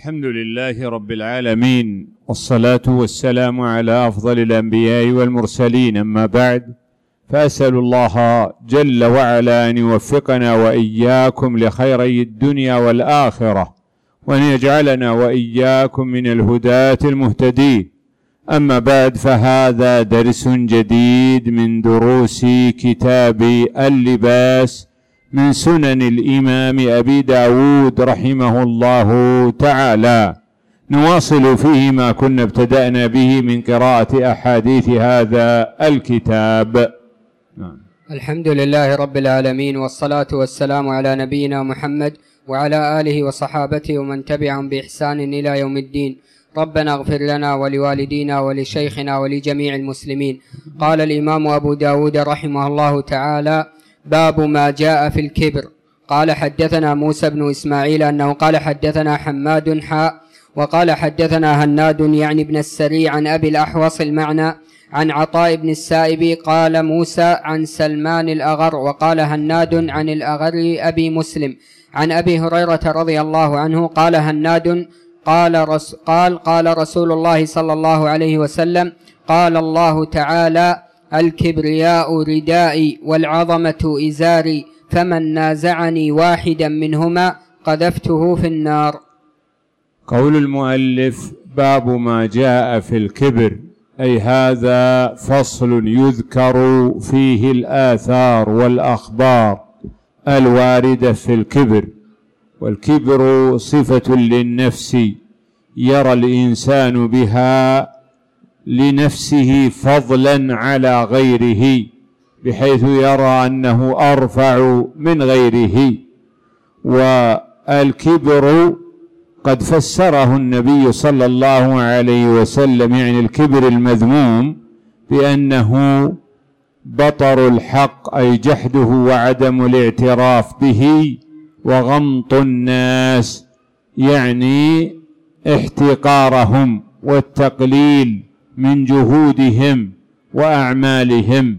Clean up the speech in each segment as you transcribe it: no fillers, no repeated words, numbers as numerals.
الحمد لله رب العالمين، والصلاة والسلام على أفضل الأنبياء والمرسلين، أما بعد، فأسأل الله جل وعلا أن يوفقنا وإياكم لخيري الدنيا والآخرة، وأن يجعلنا وإياكم من الهداة المهتدين. أما بعد، فهذا درس جديد من دروس كتاب اللباس من سنن الإمام أبي داود رحمه الله تعالى، نواصل فيه ما كنا ابتدأنا به من قراءة أحاديث هذا الكتاب. الحمد لله رب العالمين، والصلاة والسلام على نبينا محمد وعلى آله وصحابته ومن تبعهم بإحسان إلى يوم الدين. ربنا اغفر لنا ولوالدينا ولشيخنا ولجميع المسلمين. قال الإمام أبو داود رحمه الله تعالى: باب ما جاء في الكبر. قال حدثنا موسى بن إسماعيل أنه قال حدثنا حماد وقال حدثنا هناد يعني بن السري عن أبي الأحوص المعنى عن عطاء بن السائب قال موسى عن سلمان الأغر، وقال هناد عن الأغر أبي مسلم عن أبي هريرة رضي الله عنه قال هناد قال رسول الله صلى الله عليه وسلم: قال الله تعالى: الكبرياء ردائي والعظمة إزاري، فمن نازعني واحدا منهما قذفته في النار. قول المؤلف: باب ما جاء في الكبر، أي هذا فصل يذكر فيه الآثار والأخبار الواردة في الكبر. والكبر صفة للنفس يرى الإنسان بها لنفسه فضلا على غيره، بحيث يرى أنه أرفع من غيره. والكبر قد فسره النبي صلى الله عليه وسلم، يعني الكبر المذموم، بأنه بطر الحق، أي جحده وعدم الاعتراف به، وغمط الناس، يعني احتقارهم والتقليل من جهودهم وأعمالهم.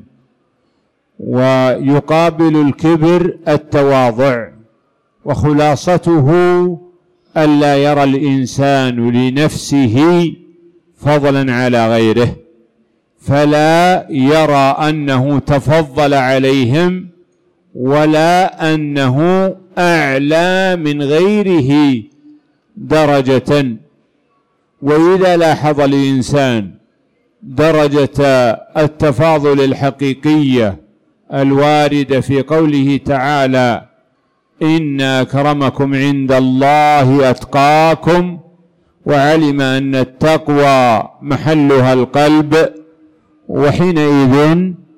ويقابل الكبر التواضع، وخلاصته ألا يرى الإنسان لنفسه فضلا على غيره، فلا يرى أنه تفضل عليهم ولا أنه أعلى من غيره درجة. وإذا لاحظ الإنسان درجة التفاضل الحقيقية الواردة في قوله تعالى: إن أكرمكم عند الله أتقاكم، وعلم أن التقوى محلها القلب، وحينئذ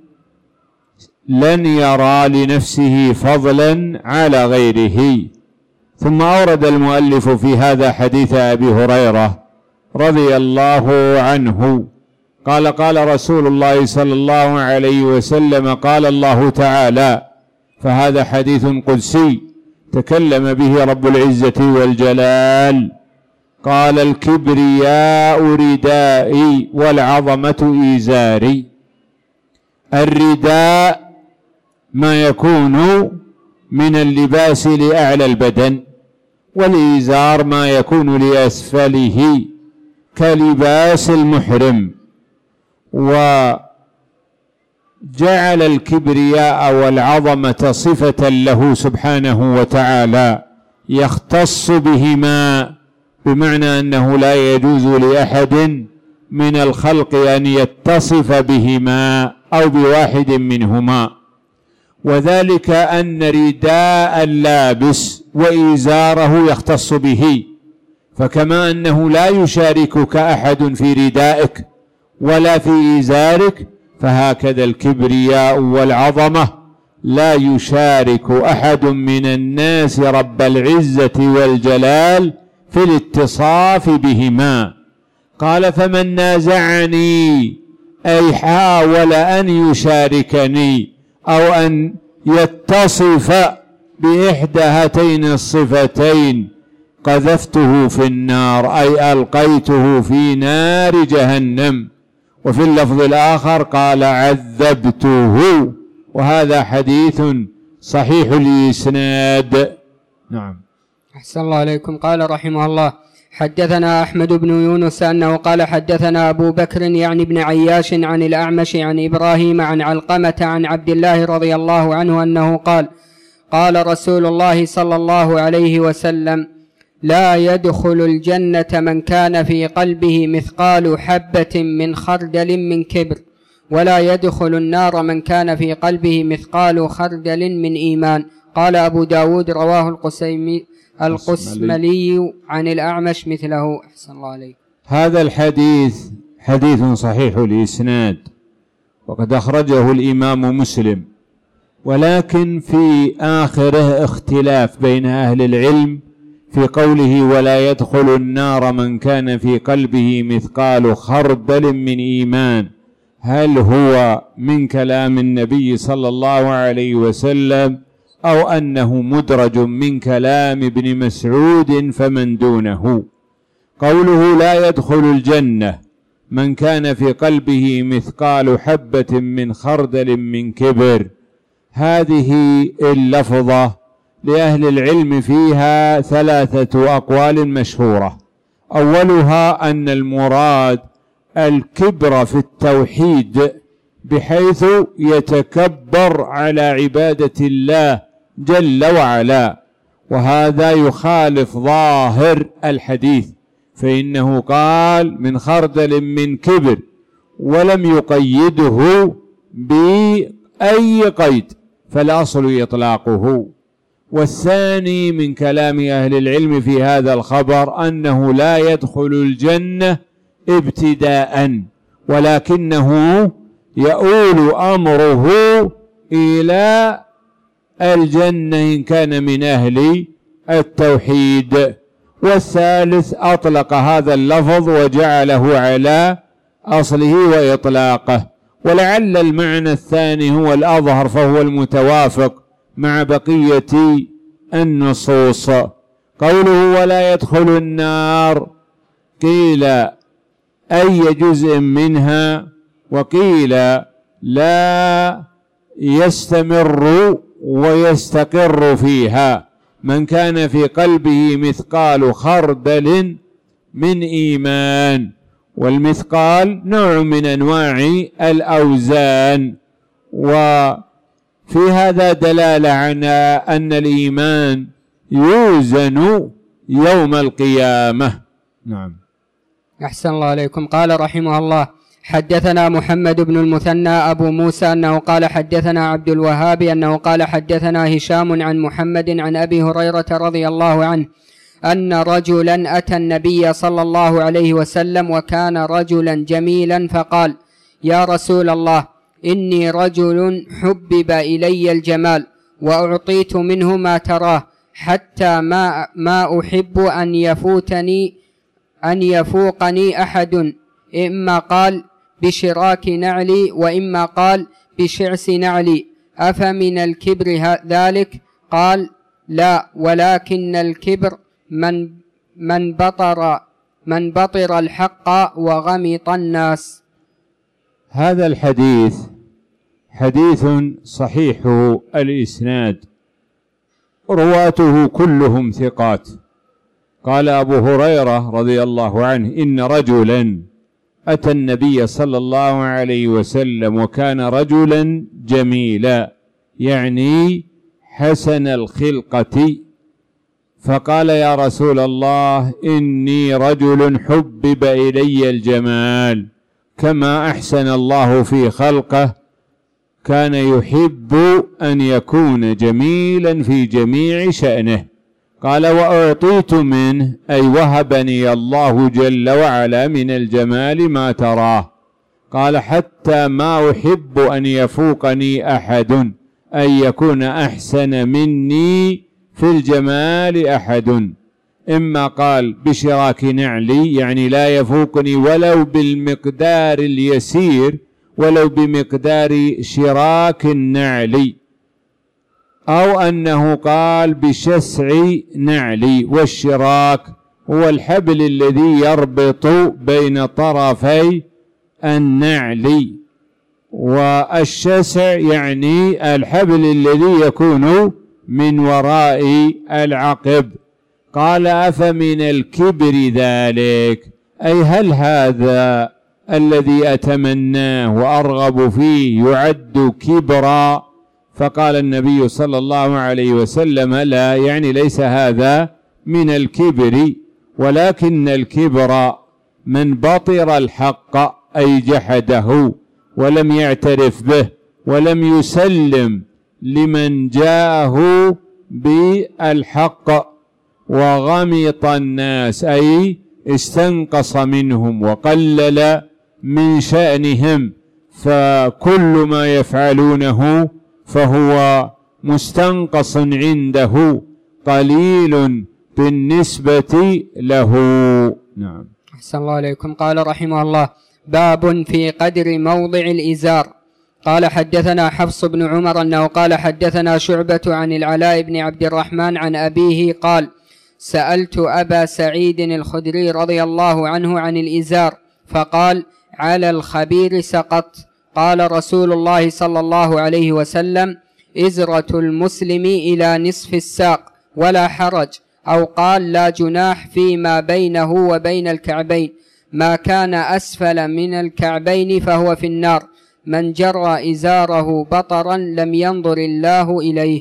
لن يرى لنفسه فضلا على غيره. ثم أورد المؤلف في هذا حديث أبي هريرة رضي الله عنه قال: قال رسول الله صلى الله عليه وسلم: قال الله تعالى. فهذا حديث قدسي تكلم به رب العزة والجلال. قال: الكبرياء ردائي والعظمة إزاري. الرداء ما يكون من اللباس لأعلى البدن، والإزار ما يكون لأسفله كلباس المحرم. وجعل الكبرياء والعظمة صفة له سبحانه وتعالى يختص بهما، بمعنى أنه لا يجوز لأحد من الخلق أن يتصف بهما أو بواحد منهما. وذلك أن رداء اللابس وإزاره يختص به، فكما أنه لا يشاركك أحد في ردائك ولا في إزارك، فهكذا الكبرياء والعظمة لا يشارك أحد من الناس رب العزة والجلال في الاتصاف بهما. قال: فمن نازعني، أي حاول أن يشاركني أو أن يتصف بإحدى هاتين الصفتين، قذفته في النار، أي ألقيته في نار جهنم. وفي اللفظ الآخر قال: عذبته. وهذا حديث صحيح الإسناد. نعم. أحسن الله عليكم. قال رحمه الله: حدثنا أحمد بن يونس أنه قال حدثنا أبو بكر يعني بن عياش عن الأعمش عن إبراهيم عن علقمة عن عبد الله رضي الله عنه أنه قال قال رسول الله صلى الله عليه وسلم لا يدخل الجنة من كان في قلبه مثقال حبة من خردل من كبر، ولا يدخل النار من كان في قلبه مثقال خردل من إيمان. قال أبو داود رواه القسملي عن الأعمش مثله. أحسن الله عليك. هذا الحديث حديث صحيح الإسناد، وقد أخرجه الإمام مسلم، ولكن في آخره اختلاف بين أهل العلم في قوله ولا يدخل النار من كان في قلبه مثقال خردل من إيمان، هل هو من كلام النبي صلى الله عليه وسلم أو أنه مدرج من كلام ابن مسعود فمن دونه؟ قوله لا يدخل الجنة من كان في قلبه مثقال حبة من خردل من كبر، هذه اللفظة لأهل العلم فيها 3 أقوال مشهورة. أولها أن المراد الكبر في التوحيد بحيث يتكبر على عبادة الله جل وعلا، وهذا يخالف ظاهر الحديث، فإنه قال من خردل من كبر ولم يقيده بأي قيد، فالأصل إطلاقه. والثاني من كلام أهل العلم في هذا الخبر أنه لا يدخل الجنة ابتداء، ولكنه يؤول أمره إلى الجنة إن كان من أهل التوحيد. والثالث أطلق هذا اللفظ وجعله على أصله وإطلاقه، ولعل المعنى الثاني هو الأظهر فهو المتوافق مع بقية النصوص. قوله ولا يدخل النار قيل أي جزء منها، وقيل لا يستمر ويستقر فيها من كان في قلبه مثقال خردل من إيمان. والمثقال نوع من أنواع الأوزان، وفي هذا دلالة على أن الإيمان يوزن يوم القيامة. نعم. أحسن الله عليكم. قال رحمه الله حدثنا محمد بن المثنى أبو موسى أنه قال حدثنا عبد الوهاب أنه قال حدثنا هشام عن محمد عن أبي هريرة رضي الله عنه أن رجلا أتى النبي صلى الله عليه وسلم وكان رجلا جميلا فقال يا رسول الله إني رجل حبب إلي الجمال وأعطيت منه ما تراه حتى ما أحب أن يفوقني أحد، إما قال بشراك نعلي وإما قال بشعس نعلي، أفمن الكبر ذلك؟ قال لا، ولكن الكبر من بطر الحق وغمط الناس. هذا الحديث حديث صحيح الإسناد، رواته كلهم ثقات. قال أبو هريرة رضي الله عنه إن رجلا أتى النبي صلى الله عليه وسلم وكان رجلا جميلا، يعني حسن الخلقة، فقال يا رسول الله إني رجل حبب إلي الجمال، كما أحسن الله في خلقه كان يحب أن يكون جميلا في جميع شأنه. قال وأعطيت منه أي وهبني الله جل وعلا من الجمال ما تراه. قال حتى ما أحب أن يفوقني أحد، أن يكون أحسن مني في الجمال أحد، إما قال بشراك نعلي يعني لا يفوقني ولو بالمقدار اليسير، ولو بمقدار شراك النعلي، أو أنه قال بشسع نعلي، والشراك هو الحبل الذي يربط بين طرفي النعل، والشسع يعني الحبل الذي يكون من وراء العقب. قال أفمن الكبر ذلك، أي هل هذا الذي أتمناه وأرغب فيه يعد كبرا؟ فقال النبي صلى الله عليه وسلم لا، يعني ليس هذا من الكبر، ولكن الكبر من بطر الحق أي جحده ولم يعترف به ولم يسلم لمن جاءه بالحق، وغمط الناس أي استنقص منهم وقلل من شأنهم، فكل ما يفعلونه فهو مستنقص عنده قليل بالنسبة له. نعم. أحسن الله عليكم. قال رحمه الله: باب في قدر موضع الإزار. قال حدثنا حفص بن عمر أنه قال حدثنا شعبة عن العلاء بن عبد الرحمن عن أبيه قال: سألت أبا سعيد الخدري رضي الله عنه عن الإزار فقال: على الخبير سقط. قال رسول الله صلى الله عليه وسلم: إزرة المسلم إلى نصف الساق ولا حرج، أو قال: لا جناح فيما بينه وبين الكعبين، ما كان أسفل من الكعبين فهو في النار، من جرى إزاره بطرا لم ينظر الله إليه.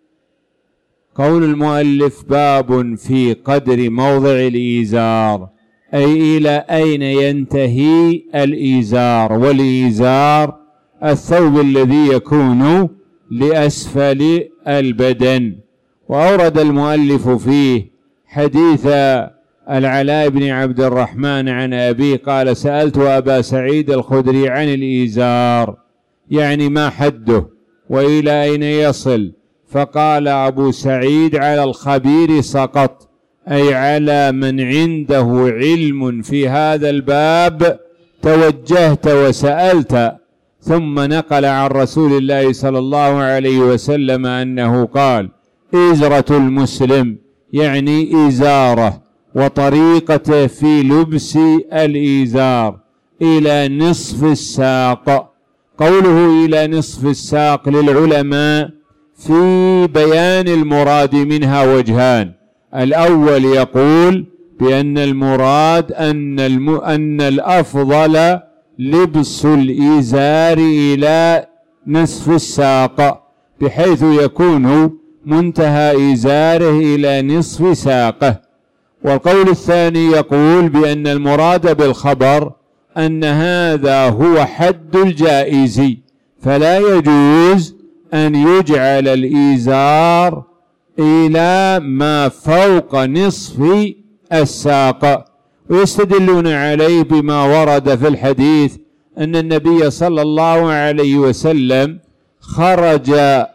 قول المؤلف: باب في قدر موضع الإزار، أي إلى أين ينتهي الإزار، والإزار الثوب الذي يكون لأسفل البدن. وأورد المؤلف فيه حديث العلاء بن عبد الرحمن عن أبيه قال: سألت أبا سعيد الخدري عن الإزار، يعني ما حده وإلى أين يصل، فقال أبو سعيد: على الخبير سقط، أي على من عنده علم في هذا الباب توجهت وسألت. ثم نقل عن رسول الله صلى الله عليه وسلم أنه قال: إزرة المسلم، يعني إزاره وطريقته في لبس الإزار إلى نصف الساق. قوله إلى نصف الساق للعلماء في بيان المراد منها وجهان: الأول يقول بأن المراد أن الأفضل لبس الإزار إلى نصف الساق، بحيث يكون منتهى إزاره إلى نصف ساقه. والقول الثاني يقول بأن المراد بالخبر أن هذا هو حد الجائز، فلا يجوز أن يجعل الإزار إلى ما فوق نصف الساق. ويستدلون عليه بما ورد في الحديث أن النبي صلى الله عليه وسلم خرج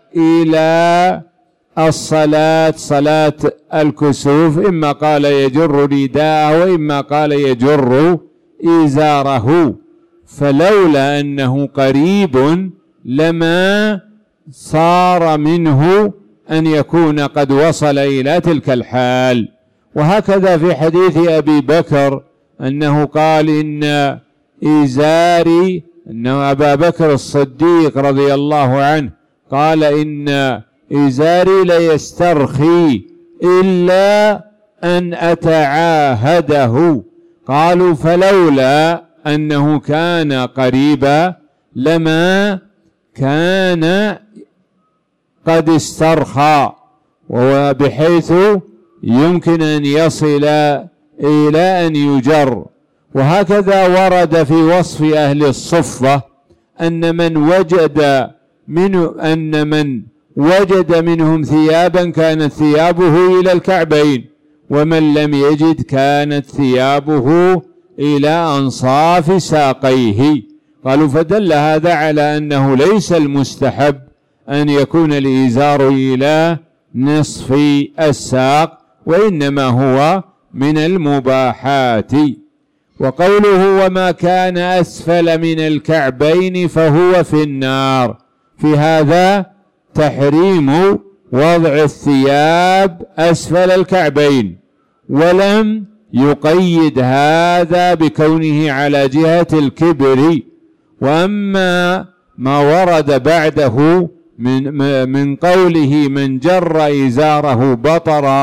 إلى الصلاة، صلاة الكسوف، إما قال يجر رداءه وإما قال يجر إزاره، فلولا أنه قريب لما صار منه أن يكون قد وصل إلى تلك الحال. وهكذا في حديث أبي بكر أنه قال: إن إزاري، أن أبا بكر الصديق رضي الله عنه قال: إن إزاري ليسترخي إلا أن أتعاهده. قالوا: فلولا أنه كان قريبا لما كان قد استرخى، وبحيث يمكن أن يصل إلى أن يجر. وهكذا ورد في وصف أهل الصفة أن من وجد منهم ثيابا كانت ثيابه إلى الكعبين، ومن لم يجد كانت ثيابه إلى أنصاف ساقيه. قالوا: فدل هذا على أنه ليس المستحب أن يكون الإزار إلى نصف الساق، وإنما هو من المباحات. وقوله: وما كان أسفل من الكعبين فهو في النار، في هذا تحريم وضع الثياب أسفل الكعبين، ولم يقيد هذا بكونه على جهة الكبر. وأما ما ورد بعده من قوله: من جر إزاره بطرا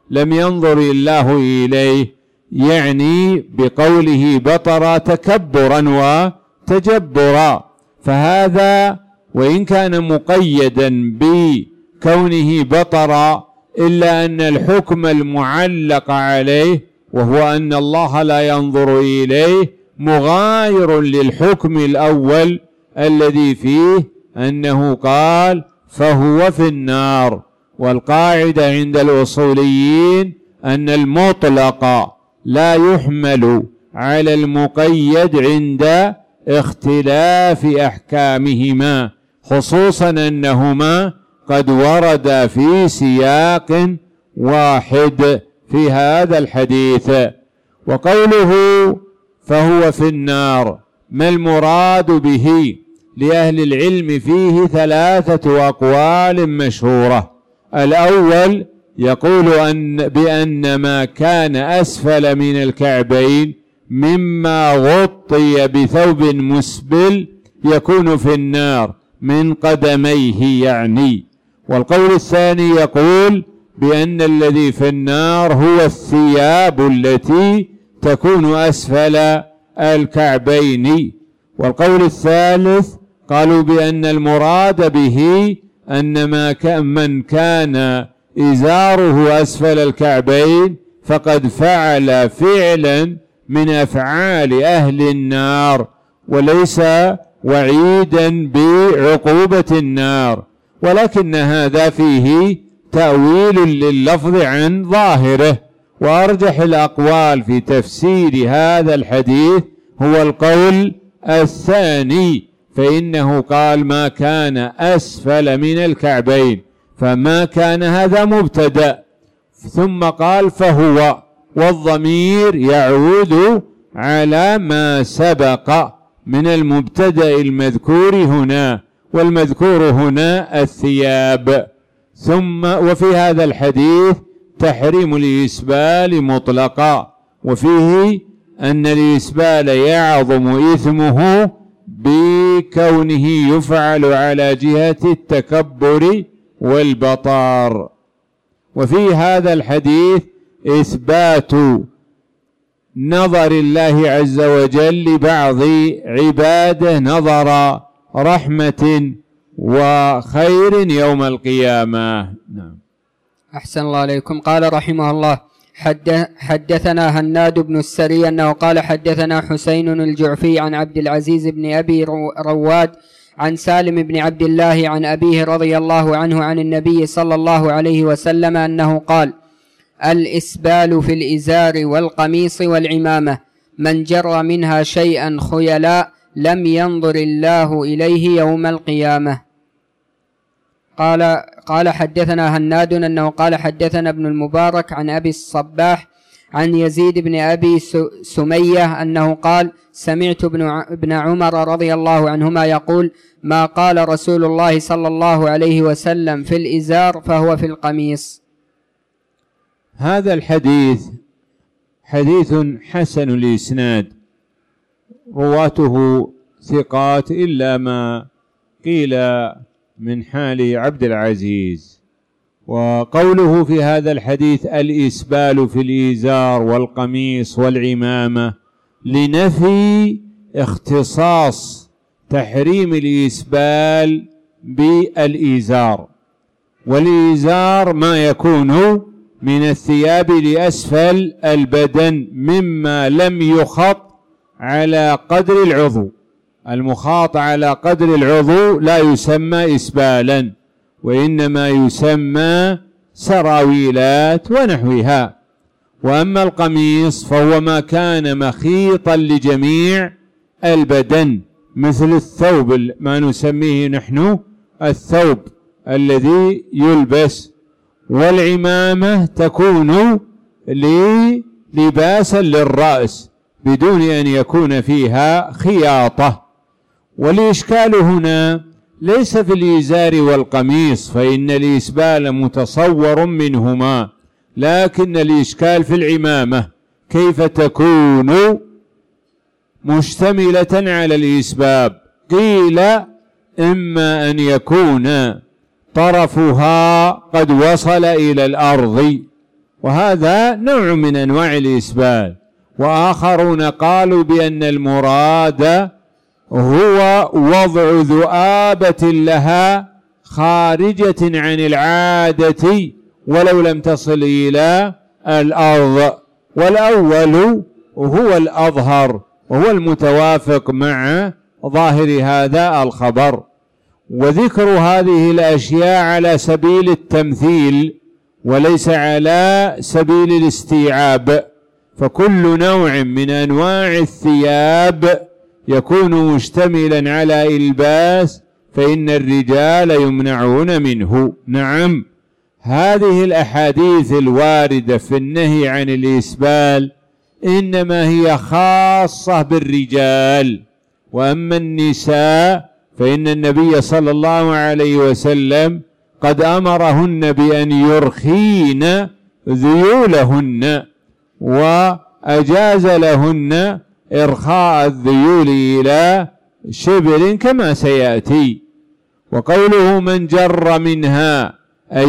لم ينظر الله إليه، يعني بقوله بطر تكبرا وتجبرا. فهذا وإن كان مقيدا بكونه بطر، إلا أن الحكم المعلق عليه وهو أن الله لا ينظر إليه مغاير للحكم الأول الذي فيه أنه قال فهو في النار. والقاعدة عند الأصوليين أن المطلق لا يحمل على المقيد عند اختلاف أحكامهما، خصوصا أنهما قد وردا في سياق واحد في هذا الحديث. وقوله فهو في النار ما المراد به؟ لأهل العلم فيه 3 أقوال مشهورة. الأول يقول بأن ما كان أسفل من الكعبين مما غطي بثوب مسبل يكون في النار من قدميه يعني. والقول الثاني يقول بأن الذي في النار هو الثياب التي تكون أسفل الكعبين. والقول الثالث قالوا بأن المراد به أن من كان إزاره أسفل الكعبين فقد فعل فعلا من أفعال أهل النار، وليس وعيدا بعقوبة النار، ولكن هذا فيه تأويل لللفظ عن ظاهره. وأرجح الأقوال في تفسير هذا الحديث هو القول الثاني، فإنه قال ما كان أسفل من الكعبين، فما كان هذا مبتدأ، ثم قال فهو، والضمير يعود على ما سبق من المبتدأ المذكور هنا، والمذكور هنا الثياب. وفي هذا الحديث تحريم الإسبال مطلقا، وفيه أن الإسبال يعظم إثمه بكونه يفعل على جهة التكبر والبطار. وفي هذا الحديث إثبات نظر الله عز وجل لبعض عباده نظر رحمة وخير يوم القيامة. نعم. أحسن الله عليكم. قال رحمه الله حدثنا هناد بن السري أنه قال حدثنا حسين الجعفي عن عبد العزيز بن أبي رواد عن سالم بن عبد الله عن أبيه رضي الله عنه عن النبي صلى الله عليه وسلم أنه قال الإسبال في الإزار والقميص والعمامة من جر منها شيئا خيلاء لم ينظر الله إليه يوم القيامة. قال حدثنا هناد أنه قال حدثنا ابن المبارك عن أبي الصباح عن يزيد بن أبي سمية أنه قال سمعت ابن عمر رضي الله عنهما يقول ما قال رسول الله صلى الله عليه وسلم في الإزار فهو في القميص. هذا الحديث حديث حسن الإسناد، رواته ثقات إلا ما قيل من حال عبد العزيز. وقوله في هذا الحديث الإسبال في الإزار والقميص والعمامة لنفي اختصاص تحريم الإسبال بالإزار، والإزار ما يكون من الثياب لأسفل البدن مما لم يخط على قدر العضو. المخاط على قدر العضو لا يسمى إسبالا، وإنما يسمى سراويلات ونحوها. وأما القميص فهو ما كان مخيطا لجميع البدن مثل الثوب، ما نسميه نحن الثوب الذي يلبس. والعمامة تكون لباسا للرأس بدون أن يكون فيها خياطة. والإشكال هنا ليس في الإزار والقميص، فإن الإسبال متصور منهما، لكن الإشكال في العمامة كيف تكون مشتملة على الإسباب. قيل إما أن يكون طرفها قد وصل إلى الأرض وهذا نوع من أنواع الإسبال. وآخرون قالوا بأن المراد هو وضع ذؤابة لها خارجة عن العادة ولو لم تصل إلى الأرض، والأول هو الأظهر وهو المتوافق مع ظاهر هذا الخبر. وذكر هذه الأشياء على سبيل التمثيل وليس على سبيل الاستيعاب، فكل نوع من أنواع الثياب يكون مشتملا على إلباس فإن الرجال يمنعون منه. نعم، هذه الأحاديث الواردة في النهي عن الإسبال إنما هي خاصة بالرجال، وأما النساء فإن النبي صلى الله عليه وسلم قد أمرهن بأن يرخين ذيولهن، وأجاز لهن إرخاء الذيول إلى شبر كما سيأتي. وقوله من جر منها أي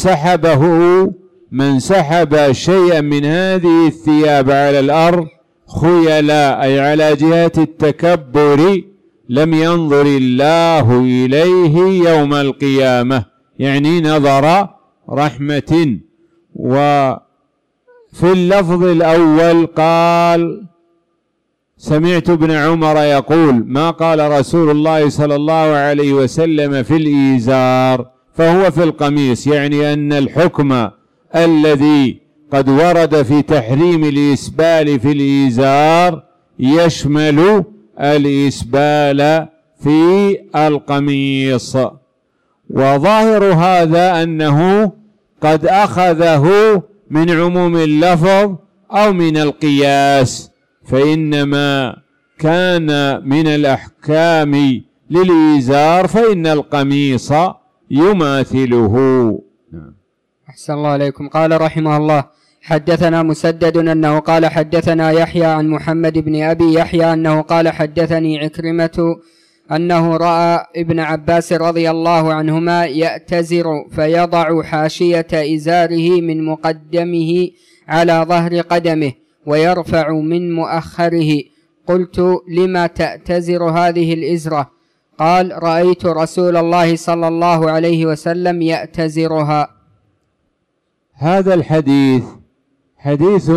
من سحب شيئا من هذه الثياب على الأرض خيلاء أي على جهة التكبر لم ينظر الله إليه يوم القيامة، يعني نظر رحمة. وفي اللفظ الأول قال سمعت ابن عمر يقول ما قال رسول الله صلى الله عليه وسلم في الإيزار، فهو في القميص، يعني أن الحكم الذي قد ورد في تحريم الإسبال في الإيزار يشمل الإسبال في القميص. وظاهر هذا أنه قد أخذه من عموم اللفظ أو من القياس، فإنما كان من الأحكام للإيزار فإن القميص يماثله. أحسن الله عليكم. قال رحمه الله حدثنا مسدد أنه قال حدثنا يحيى عن محمد بن أبي يحيى أنه قال حدثني عكرمة أنه رأى ابن عباس رضي الله عنهما يأتزر فيضع حاشية إزاره من مقدمه على ظهر قدمه ويرفع من مؤخره. قلت لما تأتزر هذه الإزرة؟ قال رأيت رسول الله صلى الله عليه وسلم يأتزرها. هذا الحديث حديث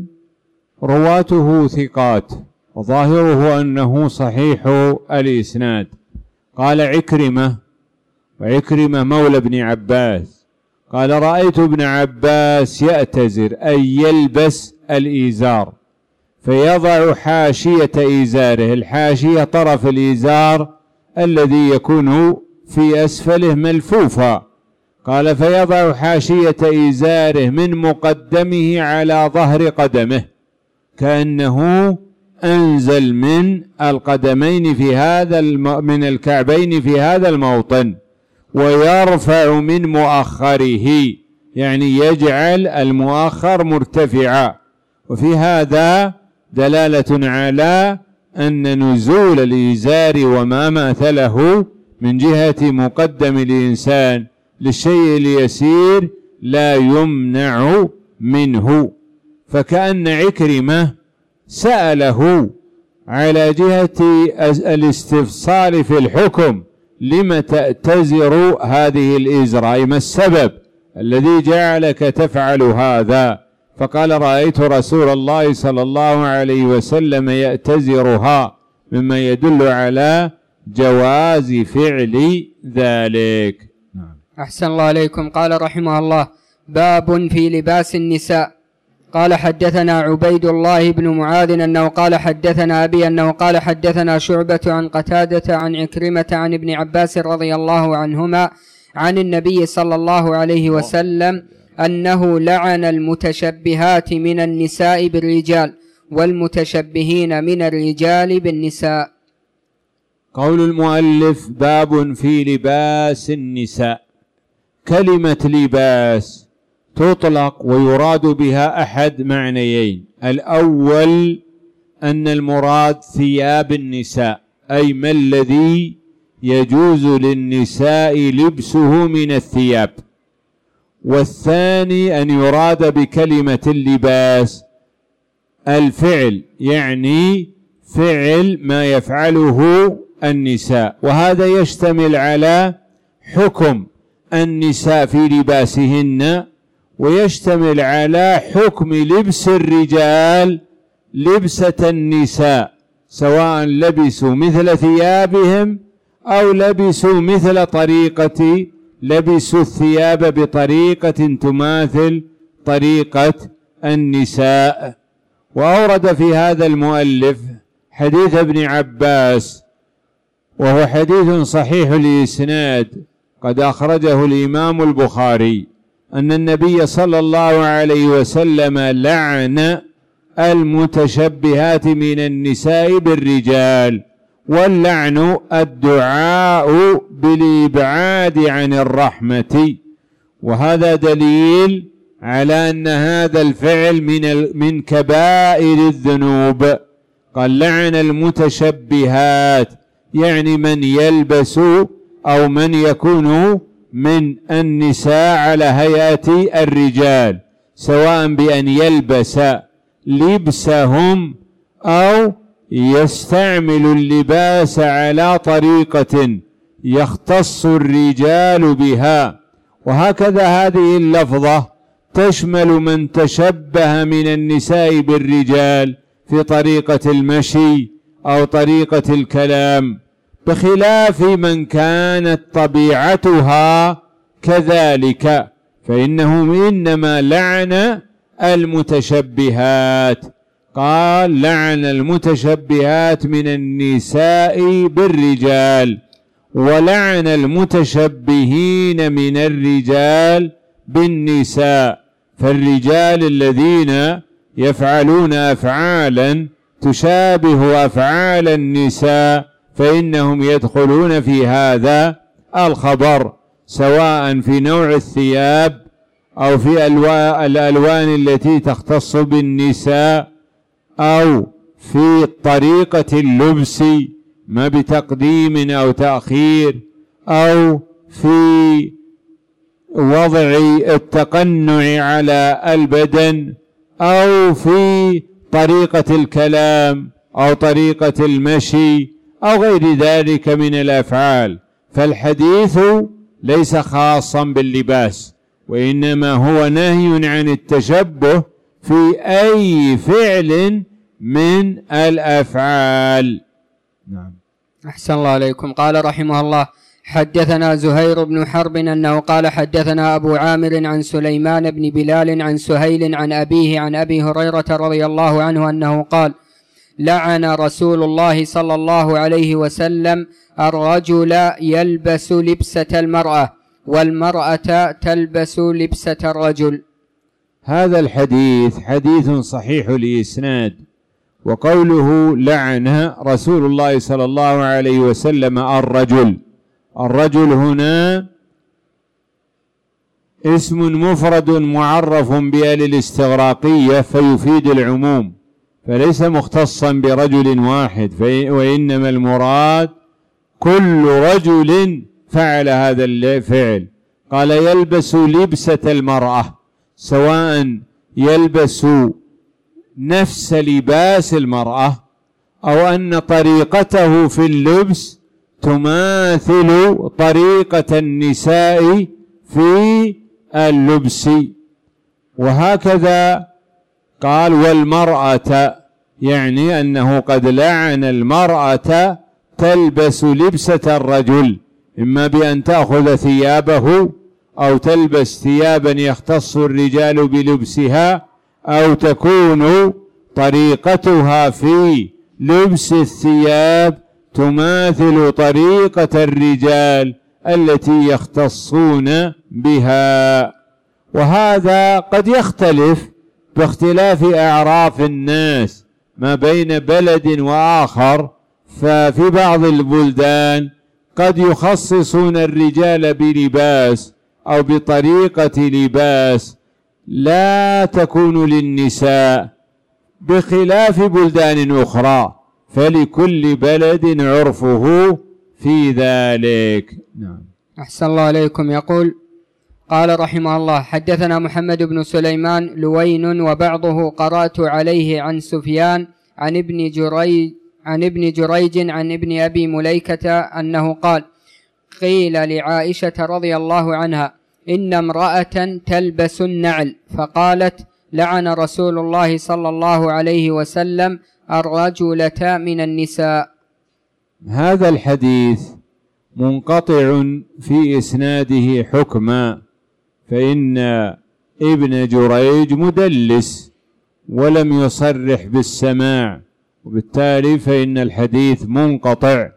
رواته ثقات وظاهره أنه صحيح الإسناد. قال عكرمة، وعكرمة مولى ابن عباس، قال رأيت ابن عباس يأتزر أي يلبس الإزار فيضع حاشية إزاره، الحاشية طرف الإزار الذي يكون في أسفله ملفوفا، قال فيضع حاشية إزاره من مقدمه على ظهر قدمه كأنه أنزل من القدمين في هذا من الكعبين في هذا الموطن، ويرفع من مؤخره يعني يجعل المؤخر مرتفعا. وفي هذا دلالة على أن نزول الإزار وما ماثله من جهة مقدم الإنسان للشيء اليسير لا يمنع منه. فكأن عكرمة سأله على جهة الاستفصال في الحكم لم تأتزر هذه الإزرة، أي ما السبب الذي جعلك تفعل هذا؟ فقال رأيت رسول الله صلى الله عليه وسلم يأتزرها، مما يدل على جواز فعل ذلك. أحسن الله عليكم. قال رحمه الله باب في لباس النساء. قال حدثنا عبيد الله بن معاذ أنه قال حدثنا أبي أنه قال حدثنا شعبة عن قتادة عن عكرمة عن ابن عباس رضي الله عنهما عن النبي صلى الله عليه وسلم أنه لعن المتشبهات من النساء بالرجال والمتشبهين من الرجال بالنساء. قول المؤلف باب في لباس النساء. كلمة لباس تطلق ويراد بها أحد معنيين: الأول أن المراد ثياب النساء، أي ما الذي يجوز للنساء لبسه من الثياب، والثاني أن يراد بكلمة اللباس الفعل، يعني فعل ما يفعله النساء، وهذا يشتمل على حكم النساء في لباسهن، ويشتمل على حكم لبس الرجال لبسة النساء، سواء لبسوا مثل ثيابهم أو لبسوا مثل طريقة لبسوا الثياب بطريقة تماثل طريقة النساء. وأورد في هذا المؤلف حديث ابن عباس، وهو حديث صحيح الإسناد قد أخرجه الإمام البخاري، أن النبي صلى الله عليه وسلم لعن المتشبهات من النساء بالرجال، واللعن الدعاء بالإبعاد عن الرحمة، وهذا دليل على أن هذا الفعل من كبائر الذنوب. قال لعن المتشبهات، يعني من يلبس أو من يكون من النساء على هيئة الرجال، سواء بأن يلبس لبسهم أو يستعمل اللباس على طريقة يختص الرجال بها. وهكذا هذه اللفظة تشمل من تشبه من النساء بالرجال في طريقة المشي أو طريقة الكلام، بخلاف من كانت طبيعتها كذلك، فإنه إنما لعن المتشبهات. قال لعن المتشبهات من النساء بالرجال، ولعن المتشبهين من الرجال بالنساء، فالرجال الذين يفعلون أفعالا تشابه أفعال النساء فإنهم يدخلون في هذا الخبر، سواء في نوع الثياب أو في الألوان التي تختص بالنساء، أو في طريقة اللبس ما بتقديم أو تأخير، أو في وضع التقنع على البدن، أو في طريقة الكلام أو طريقة المشي أو غير ذلك من الأفعال. فالحديث ليس خاصا باللباس، وإنما هو نهي عن التشبه في أي فعل من الأفعال. نعم. أحسن الله عليكم. قال رحمه الله: حدثنا زهير بن حرب أنه قال حدثنا أبو عامر عن سليمان بن بلال عن سهيل عن أبيه عن أبي هريرة رضي الله عنه أنه قال: لعن رسول الله صلى الله عليه وسلم الرجل يلبس لبسة المرأة والمرأة تلبس لبسة الرجل. هذا الحديث حديث صحيح الإسناد، وقوله لعن رسول الله صلى الله عليه وسلم الرجل هنا اسم مفرد معرف بآل الاستغراقية فيفيد العموم، فليس مختصا برجل واحد، وإنما المراد كل رجل فعل هذا الفعل. قال يلبس لبسة المرأة، سواء يلبس نفس لباس المرأة أو أن طريقته في اللبس تماثل طريقة النساء في اللبس. وهكذا قال والمرأة، يعني أنه قد لعن المرأة تلبس لبسة الرجل، إما بأن تأخذ ثيابه أو تلبس ثيابا يختص الرجال بلبسها، أو تكون طريقتها في لبس الثياب تماثل طريقة الرجال التي يختصون بها. وهذا قد يختلف باختلاف أعراف الناس ما بين بلد وآخر، ففي بعض البلدان قد يخصصون الرجال بلباس أو بطريقة لباس لا تكون للنساء، بخلاف بلدان أخرى، فلكل بلد عرفه في ذلك. نعم. أحسن الله عليكم. يقول: قال رحمه الله: حدثنا محمد بن سليمان لوين وبعضه قرأت عليه عن سفيان عن ابن جريج عن ابن أبي مليكة أنه قال: قيل لعائشة رضي الله عنها: إن امرأة تلبس النعل، فقالت: لعن رسول الله صلى الله عليه وسلم الرجلة من النساء. هذا الحديث منقطع في إسناده حكما، فإن ابن جريج مدلس ولم يصرح بالسماع، وبالتالي فإن الحديث منقطع.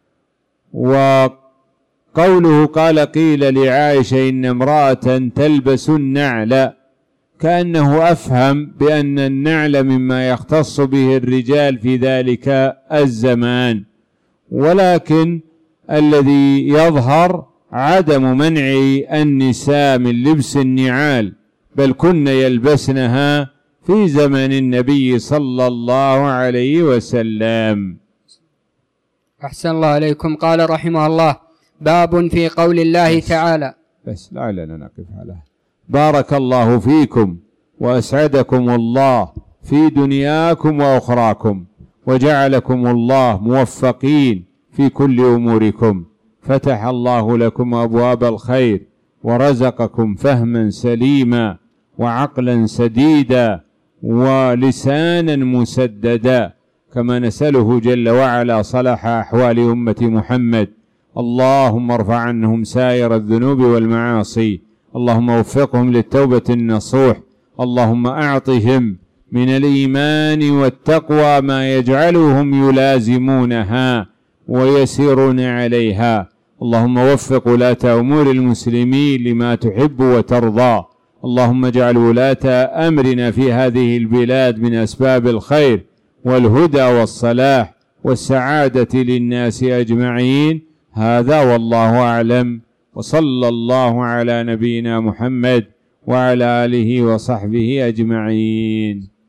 وقوله قال: قيل لعائشة إن امرأة تلبس النعل، كأنه أفهم بأن النعل مما يختص به الرجال في ذلك الزمان، ولكن الذي يظهر عدم منع النساء من لبس النعال، بل كن يلبسنها في زمن النبي صلى الله عليه وسلم. أحسن الله عليكم. قال رحمه الله: باب في قول الله تعالى. بس لعلنا نقف على بارك الله فيكم وأسعدكم الله في دنياكم وأخراكم، وجعلكم الله موفقين في كل أموركم، فتح الله لكم أبواب الخير، ورزقكم فهما سليما وعقلا سديدا ولسانا مسددا، كما نسأله جل وعلا صلاح أحوال أمة محمد. اللهم ارفع عنهم سائر الذنوب والمعاصي، اللهم وفقهم للتوبة النصوح، اللهم أعطهم من الإيمان والتقوى ما يجعلهم يلازمونها ويسيرون عليها. اللهم وفق ولاة أمور المسلمين لما تحب وترضى. اللهم اجعل ولاة أمرنا في هذه البلاد من أسباب الخير والهدى والصلاح والسعادة للناس أجمعين. هذا والله أعلم، وصلى الله على نبينا محمد وعلى آله وصحبه أجمعين.